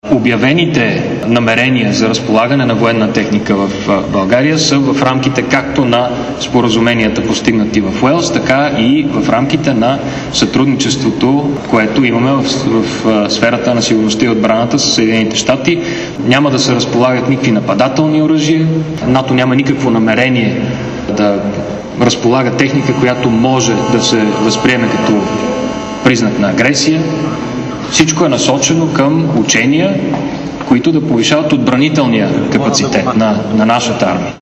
Обявените намерения за разполагане на военна техника в България са в рамките както на споразуменията, постигнати в Уелс, така и в рамките на сътрудничеството, което имаме в сферата на сигурността и отбраната с Съединените щати. Няма да се разполагат никакви нападателни оръжия. НАТО няма никакво намерение да разполага техника, която може да се възприеме като признак на агресия. Всичко е насочено към учения, които да повишават отбранителния капацитет на нашата армия.